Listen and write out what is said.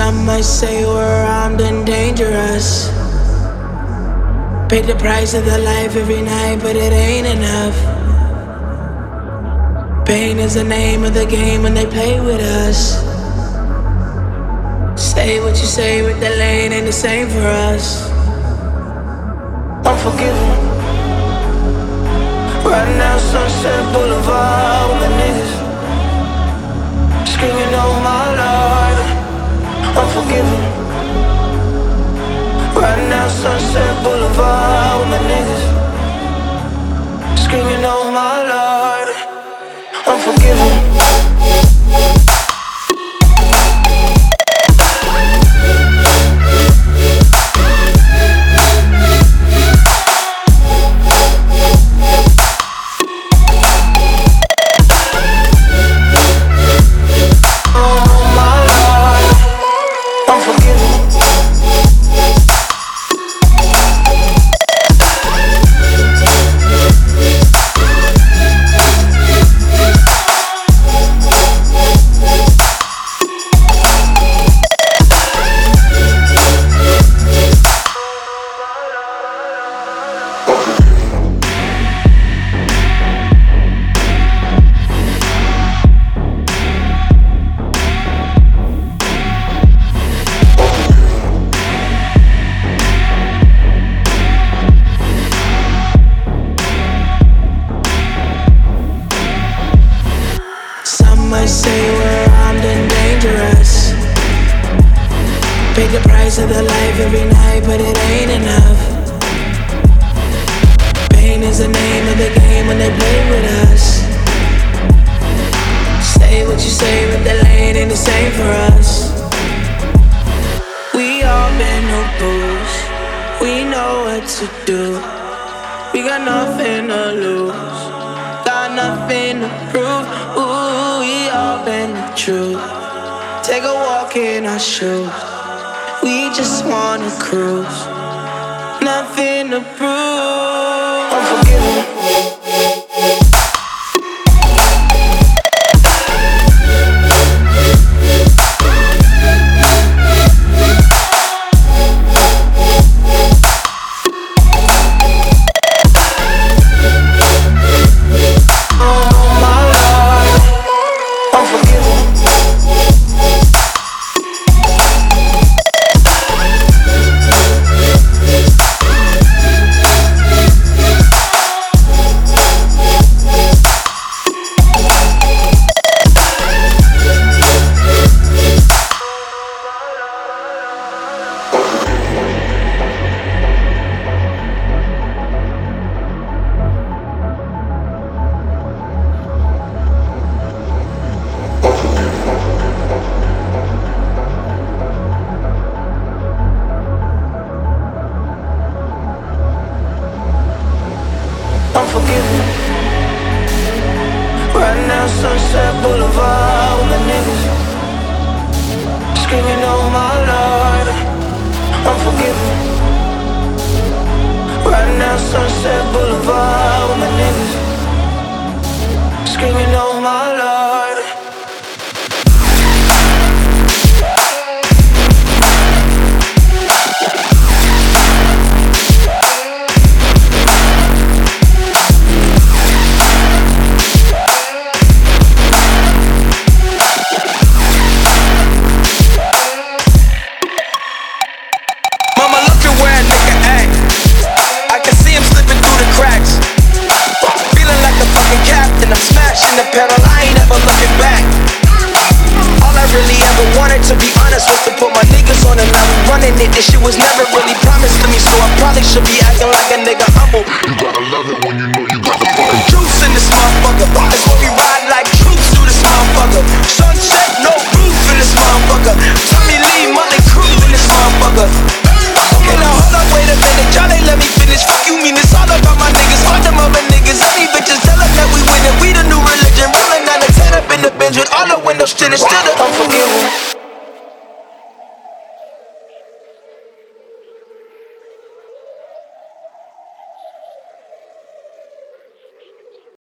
Some might say we're armed and dangerous. Pay the price of the life every night, but it ain't enough. Pain is the name of the game when they play with us. Say what you say, but the lane ain't the same for us. Unforgiven. Right now, Sunset Boulevard with my niggas screaming, oh my Lord. Unforgiven. Right now, Sunset Boulevard with my niggas screaming, oh my Lord. Unforgiven. Might say we're armed and dangerous. Pay the price of the life every night, but it ain't enough. Pain is the name of the game when they play with us. Say what you say, but the lane ain't the same for us. We all been no fools. We know what to do. We got nothing to lose. Got nothing to prove. Ooh, we all been the truth. Take a walk in our shoes. We just wanna cruise. Nothing to prove. Unforgiven. Unforgiven. Right now, Sunset Boulevard with my niggas screaming, oh my Lord. Unforgiven. Right now, Sunset Boulevard with my niggas screaming, oh my Lord. Smashing the pedal, I ain't ever looking back. All I really ever wanted, to be honest, was to put my niggas on, and now we running it. This shit was never really promised to me, so I probably should be acting like a nigga humble. You gotta love it when you know you got the fucking juice in this motherfucker. That's what we ride like troops through this motherfucker. Sunset, no roof in this motherfucker. Tommy Lee, Molly Crew in this motherfucker. Okay, now hold up, wait a minute, y'all ain't let me finish. Fuck you mean it's all about my niggas, all them other niggas. Any bitches tell them that we winning, we the new religion. Rolling down the 10 up in the bench with all the windows tinted, still the unforgiven.